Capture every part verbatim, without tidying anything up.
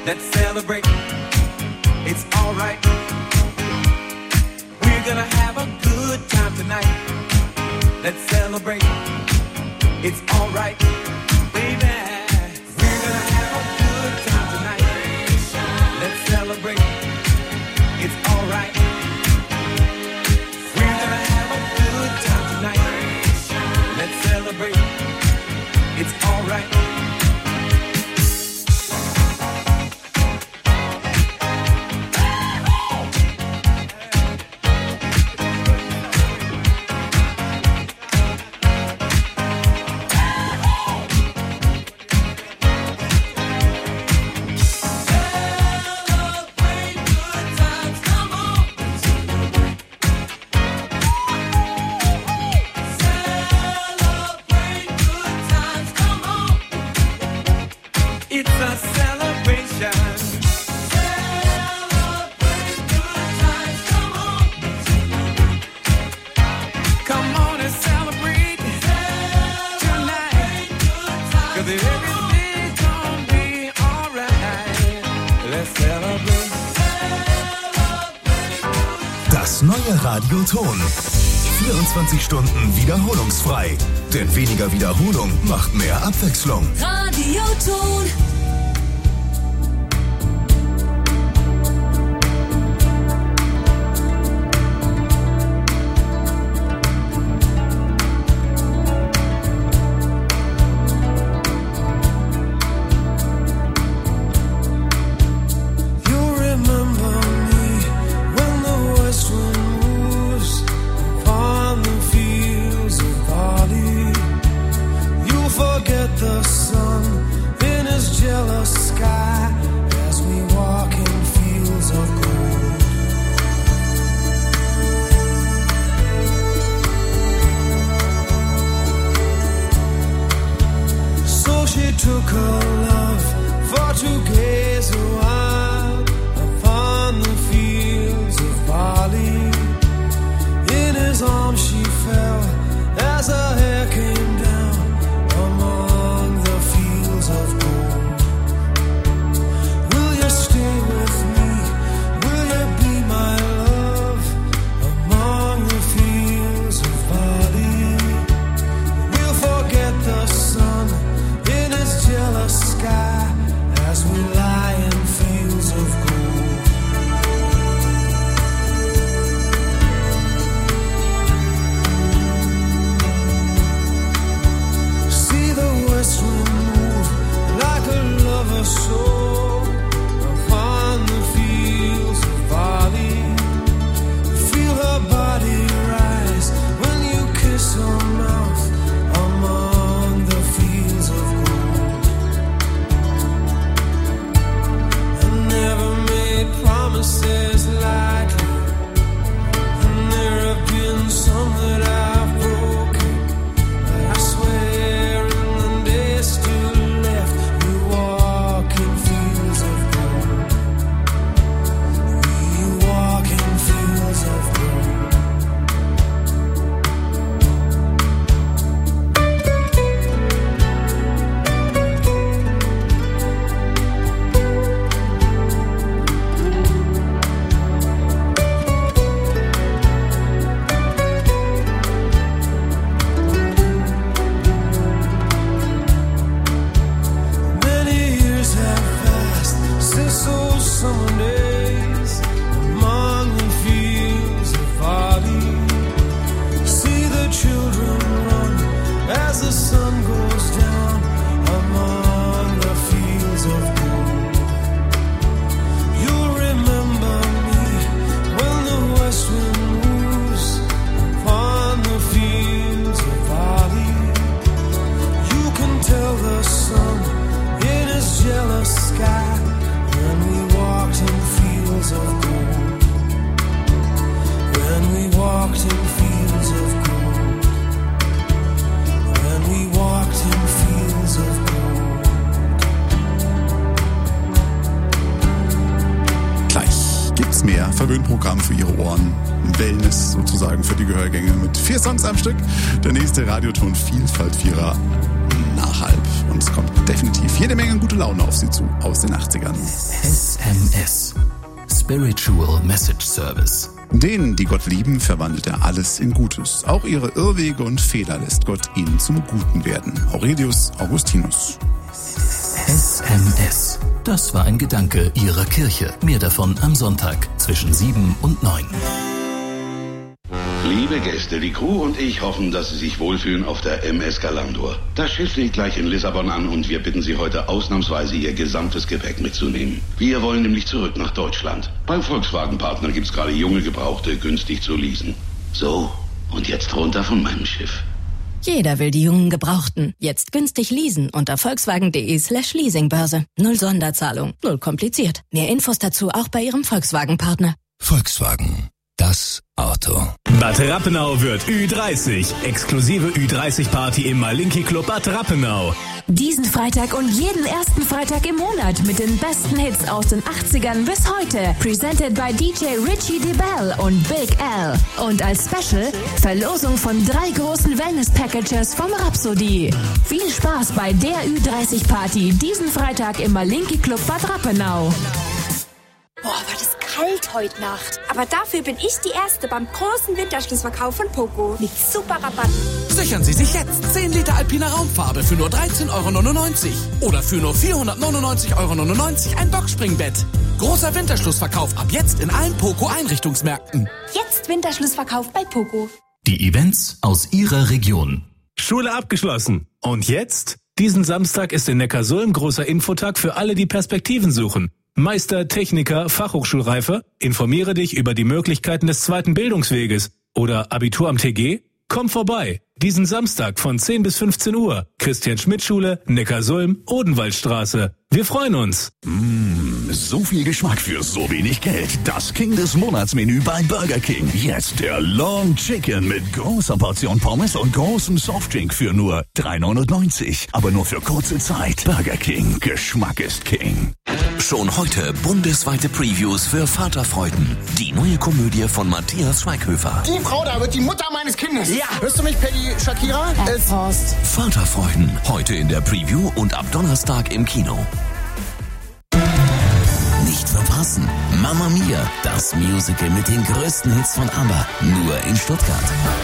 Let's celebrate. It's alright. We're gonna have a good time tonight. Let's celebrate. It's alright, baby. We're gonna have a good time tonight. Let's celebrate. It's alright. We're gonna have a good time tonight. Let's celebrate. It's alright. Radioton. vierundzwanzig Stunden wiederholungsfrei. Denn weniger Wiederholung macht mehr Abwechslung. Radioton. Verwöhnprogramm für Ihre Ohren. Wellness sozusagen für die Gehörgänge mit vier Songs am Stück. Der nächste Radioton Vielfalt-Vierer nach halb. Und es kommt definitiv jede Menge gute Laune auf Sie zu aus den achtzigern. S M S. Spiritual Message Service. Denen, die Gott lieben, verwandelt er alles in Gutes. Auch ihre Irrwege und Fehler lässt Gott ihnen zum Guten werden. Aurelius Augustinus. S M S. Das war ein Gedanke Ihrer Kirche. Mehr davon am Sonntag zwischen sieben und neun. Liebe Gäste, die Crew und ich hoffen, dass Sie sich wohlfühlen auf der M S Galandur. Das Schiff legt gleich in Lissabon an und wir bitten Sie heute ausnahmsweise Ihr gesamtes Gepäck mitzunehmen. Wir wollen nämlich zurück nach Deutschland. Beim Volkswagen-Partner gibt's gerade junge Gebrauchte günstig zu leasen. So, und jetzt runter von meinem Schiff. Jeder will die jungen Gebrauchten. Jetzt günstig leasen unter volkswagen.de slash Leasingbörse. Null Sonderzahlung, null kompliziert. Mehr Infos dazu auch bei Ihrem Volkswagen-Partner. Volkswagen. Das Auto. Bad Rappenau wird Ü dreißig. Exklusive Ü dreißig Party im Malinki Club Bad Rappenau. Diesen Freitag und jeden ersten Freitag im Monat mit den besten Hits aus den achtzigern bis heute. Presented by D J Richie DeBell und Big L. Und als Special Verlosung von drei großen Wellness-Packages von Rhapsody. Viel Spaß bei der Ü dreißig Party diesen Freitag im Malinki Club Bad Rappenau. Boah, war das kalt heute Nacht. Aber dafür bin ich die Erste beim großen Winterschlussverkauf von Poco. Mit super Rabatten. Sichern Sie sich jetzt zehn Liter alpine Raumfarbe für nur dreizehn Euro neunundneunzig. Oder für nur vierhundertneunundneunzig Euro neunundneunzig ein Boxspringbett. Großer Winterschlussverkauf ab jetzt in allen Poco-Einrichtungsmärkten. Jetzt Winterschlussverkauf bei Poco. Die Events aus Ihrer Region. Schule abgeschlossen. Und jetzt? Diesen Samstag ist in Neckarsulm großer Infotag für alle, die Perspektiven suchen. Meister, Techniker, Fachhochschulreife, informiere dich über die Möglichkeiten des zweiten Bildungsweges. Oder Abitur am T G? Komm vorbei. Diesen Samstag von zehn bis fünfzehn Uhr. Christian-Schmidt-Schule, Neckarsulm, Odenwaldstraße. Wir freuen uns. Mmh, so viel Geschmack für so wenig Geld. Das King des Monatsmenü bei Burger King. Jetzt der Long Chicken mit großer Portion Pommes und großem Softdrink für nur drei neunundneunzig. Aber nur für kurze Zeit. Burger King. Geschmack ist King. Schon heute bundesweite Previews für Vaterfreuden. Die neue Komödie von Matthias Schweighöfer. Die Frau da wird die Mutter meines Kindes. Ja. Hörst du mich, Peggy Shakira? Es Horst. Vaterfreuden. Heute in der Preview und ab Donnerstag im Kino. Nicht verpassen. Mamma Mia, das Musical mit den größten Hits von ABBA. Nur in Stuttgart.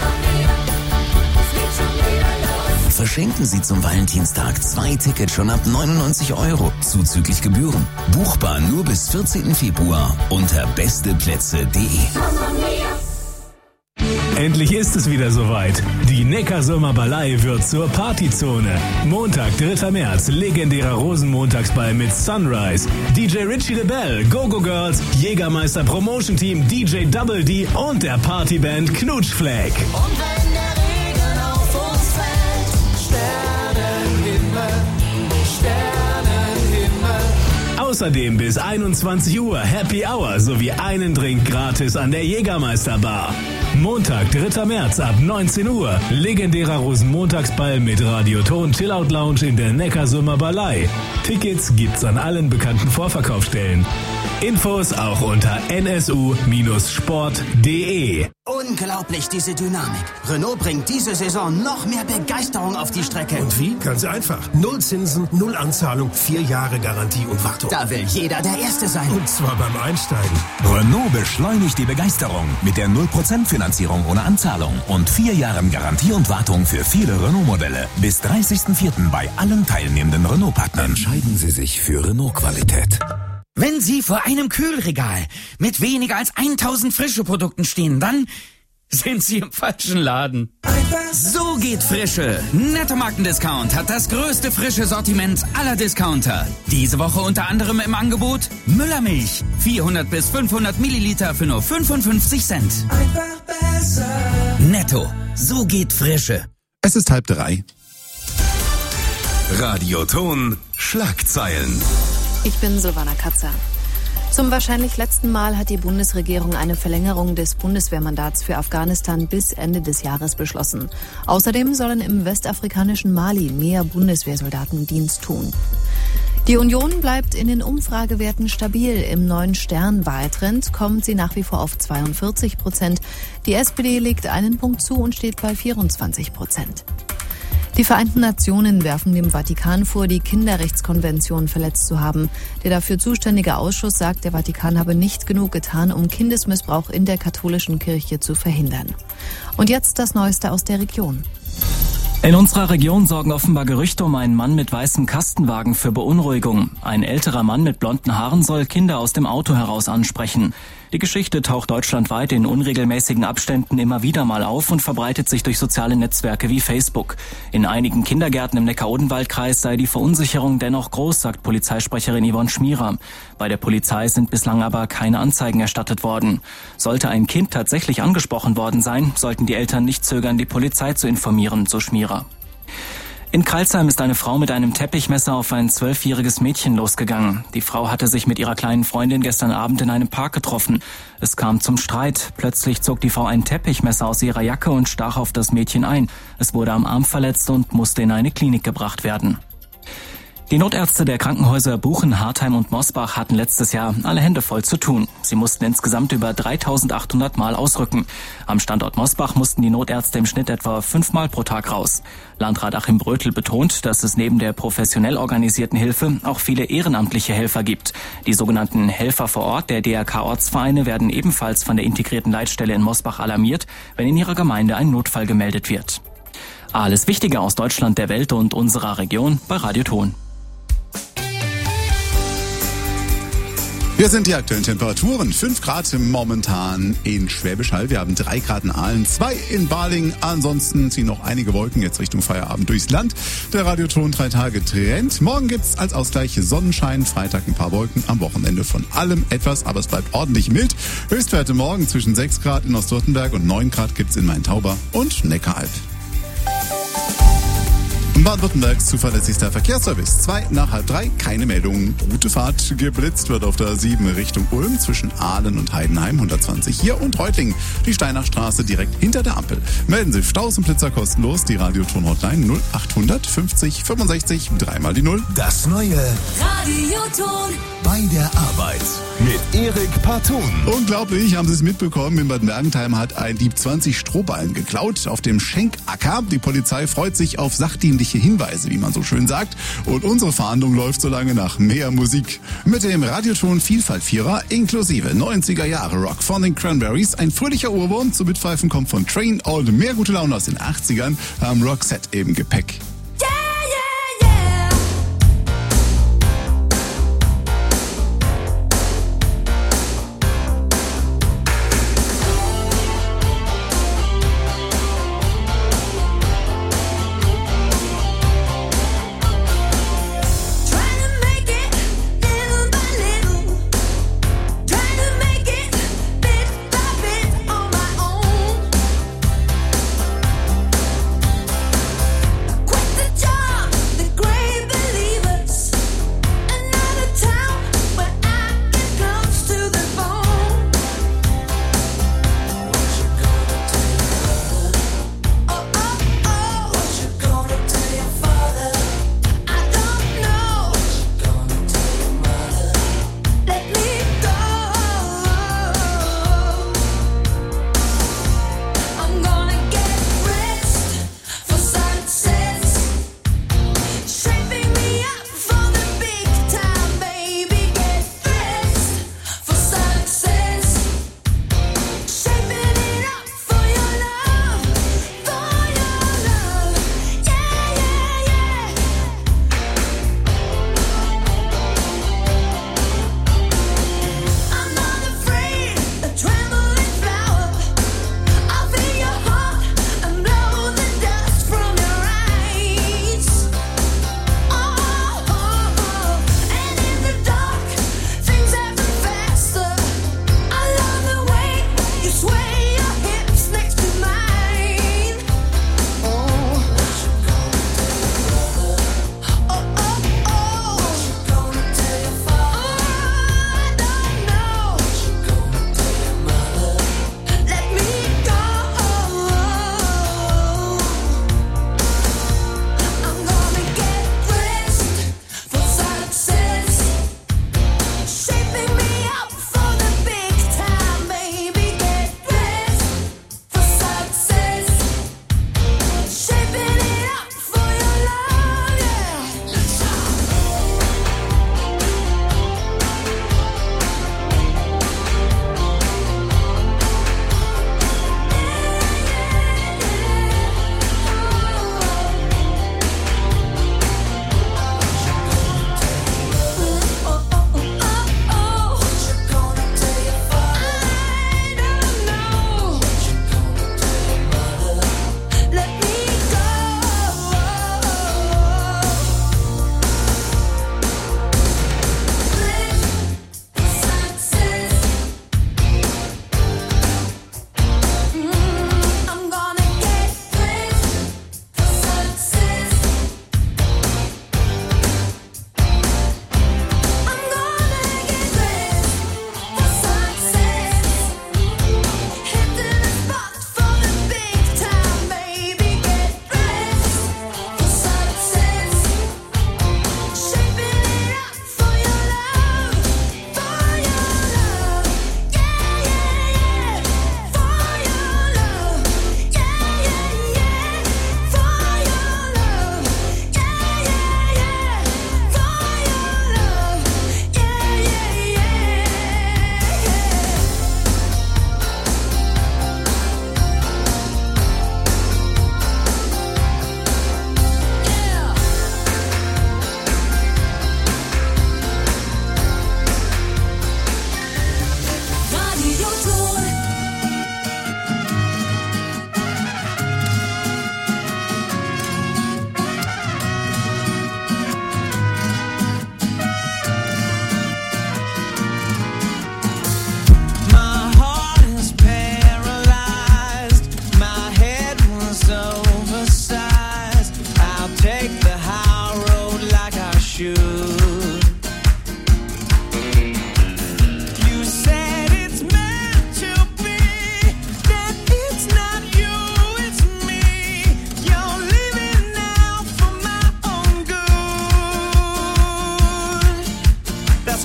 Verschenken Sie zum Valentinstag zwei Tickets schon ab neunundneunzig Euro, zuzüglich Gebühren. Buchbar nur bis vierzehnten Februar unter besteplätze punkt de. Endlich ist es wieder soweit. Die Neckarsulmer Ballei wird zur Partyzone. Montag, dritter März, legendärer Rosenmontagsball mit Sunrise, D J Richie DeBell, Go-Go Girls, Jägermeister Promotion Team, D J Double D und der Partyband Knutschfleck. Und wenn der Regen auf uns fällt, Sternenhimmel, Sternenhimmel. Außerdem bis einundzwanzig Uhr Happy Hour sowie einen Drink gratis an der Jägermeister Bar. Montag, dritter März ab neunzehn Uhr. Legendärer Rosenmontagsball mit Radioton Chillout Lounge in der Neckarsulmer Ballei. Tickets gibt's an allen bekannten Vorverkaufsstellen. Infos auch unter n s u sport punkt de. Unglaublich, diese Dynamik. Renault bringt diese Saison noch mehr Begeisterung auf die Strecke. Und wie? Ganz einfach. Null Zinsen, null Anzahlung, vier Jahre Garantie und Wartung. Da will jeder der Erste sein. Und zwar beim Einsteigen. Renault beschleunigt die Begeisterung mit der null Prozent Finanzierung ohne Anzahlung und vier Jahren Garantie und Wartung für viele Renault-Modelle. Bis dreißigsten vierten bei allen teilnehmenden Renault-Partnern. Entscheiden Sie sich für Renault-Qualität. Wenn Sie vor einem Kühlregal mit weniger als tausend frische Produkten stehen, dann sind Sie im falschen Laden. So geht Frische. Netto Marktendiscount hat das größte frische Sortiment aller Discounter. Diese Woche unter anderem im Angebot Müllermilch. vierhundert bis fünfhundert Milliliter für nur fünfundfünfzig Cent. Einfach besser. Netto. So geht Frische. Es ist halb drei. Radioton Schlagzeilen. Ich bin Silvana Katzer. Zum wahrscheinlich letzten Mal hat die Bundesregierung eine Verlängerung des Bundeswehrmandats für Afghanistan bis Ende des Jahres beschlossen. Außerdem sollen im westafrikanischen Mali mehr Bundeswehrsoldaten Dienst tun. Die Union bleibt in den Umfragewerten stabil. Im neuen Stern-Wahltrend kommt sie nach wie vor auf zweiundvierzig Prozent. Die S P D legt einen Punkt zu und steht bei vierundzwanzig Prozent. Die Vereinten Nationen werfen dem Vatikan vor, die Kinderrechtskonvention verletzt zu haben. Der dafür zuständige Ausschuss sagt, der Vatikan habe nicht genug getan, um Kindesmissbrauch in der katholischen Kirche zu verhindern. Und jetzt das Neueste aus der Region. In unserer Region sorgen offenbar Gerüchte um einen Mann mit weißem Kastenwagen für Beunruhigung. Ein älterer Mann mit blonden Haaren soll Kinder aus dem Auto heraus ansprechen. Die Geschichte taucht deutschlandweit in unregelmäßigen Abständen immer wieder mal auf und verbreitet sich durch soziale Netzwerke wie Facebook. In einigen Kindergärten im Neckar-Odenwald-Kreis sei die Verunsicherung dennoch groß, sagt Polizeisprecherin Yvonne Schmierer. Bei der Polizei sind bislang aber keine Anzeigen erstattet worden. Sollte ein Kind tatsächlich angesprochen worden sein, sollten die Eltern nicht zögern, die Polizei zu informieren, so Schmierer. In Crailsheim ist eine Frau mit einem Teppichmesser auf ein zwölfjähriges Mädchen losgegangen. Die Frau hatte sich mit ihrer kleinen Freundin gestern Abend in einem Park getroffen. Es kam zum Streit. Plötzlich zog die Frau ein Teppichmesser aus ihrer Jacke und stach auf das Mädchen ein. Es wurde am Arm verletzt und musste in eine Klinik gebracht werden. Die Notärzte der Krankenhäuser Buchen, Hartheim und Mosbach hatten letztes Jahr alle Hände voll zu tun. Sie mussten insgesamt über dreitausendachthundert Mal ausrücken. Am Standort Mosbach mussten die Notärzte im Schnitt etwa fünfmal pro Tag raus. Landrat Achim Brötel betont, dass es neben der professionell organisierten Hilfe auch viele ehrenamtliche Helfer gibt. Die sogenannten Helfer vor Ort der D R K-Ortsvereine werden ebenfalls von der integrierten Leitstelle in Mosbach alarmiert, wenn in ihrer Gemeinde ein Notfall gemeldet wird. Alles Wichtige aus Deutschland, der Welt und unserer Region bei Radio Ton. Hier sind die aktuellen Temperaturen. fünf Grad momentan in Schwäbisch Hall. Wir haben drei Grad in Aalen, zwei in Balingen. Ansonsten ziehen noch einige Wolken jetzt Richtung Feierabend durchs Land. Der Radioton drei Tage trennt. Morgen gibt's als Ausgleich Sonnenschein. Freitag ein paar Wolken. Am Wochenende von allem etwas, aber es bleibt ordentlich mild. Höchstwerte morgen zwischen sechs Grad in Ostwürttemberg und neun Grad gibt's in Main-Tauber und Neckaralb. Baden-Württembergs zuverlässigster Verkehrsservice. Zwei nach halb drei, keine Meldungen. Gute Fahrt. Geblitzt wird auf der A sieben Richtung Ulm zwischen Aalen und Heidenheim, hundertzwanzig hier und Reutlingen. Die Steinachstraße direkt hinter der Ampel. Melden Sie Staus und Blitzer kostenlos. Die Radioton-Hotline null achthundert fünfzig fünfundsechzig, dreimal die Null. Das neue Radioton bei der Arbeit mit Erik Partun. Unglaublich, haben Sie es mitbekommen, in Bad Mergentheim hat ein Dieb zwanzig Strohballen geklaut auf dem Schenkacker. Die Polizei freut sich auf sachdienliche Hinweise, wie man so schön sagt. Und unsere Fahndung läuft so lange nach mehr Musik. Mit dem Radioton Vielfalt-Vierer inklusive neunziger Jahre Rock von den Cranberries. Ein fröhlicher Ohrwurm zum Mitpfeifen kommt von Train Old. Mehr gute Laune aus den achtzigern haben Roxette im Gepäck. Quit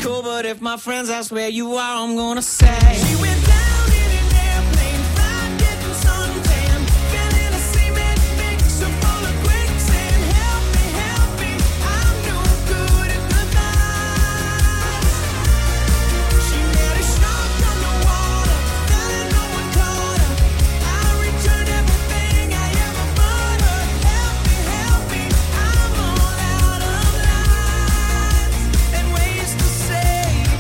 cool, but if my friends ask where you are, I'm gonna say she went down in an airplane, fried, getting suntan, feeling a cement mixer full of quicksand. Help me, help me, I'm no good at goodbye. She met a shark underwater, fell in no one caught her. I returned everything I ever bought her. Help me, help me, I'm all out of lines and ways to say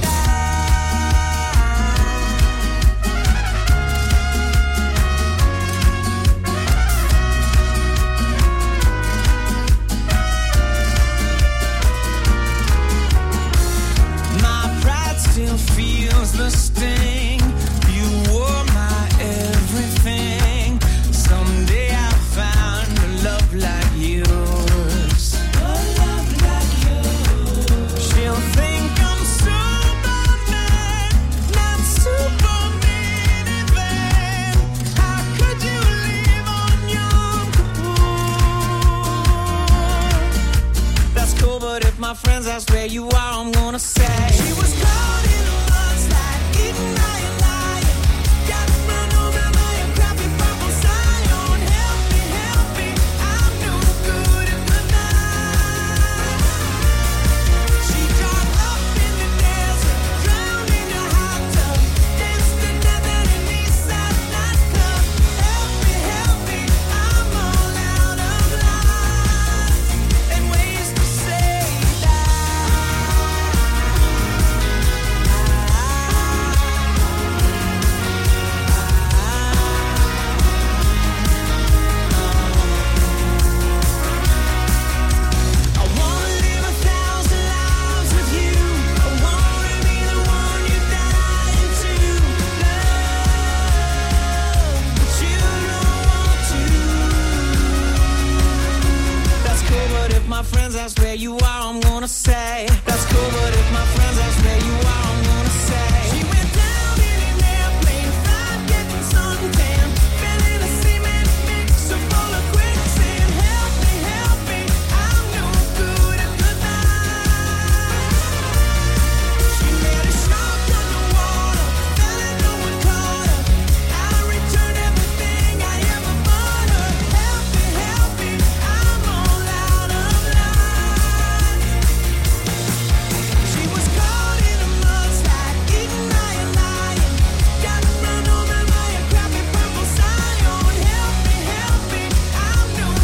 my pride still feels the sting. You were my everything. Someday I'll find a love like yours. A love like yours. She'll think I'm Superman, not Superman even. How could you leave on Yom Kippur? That's cool, but if my friends ask where you are, I'm gonna say she was gone.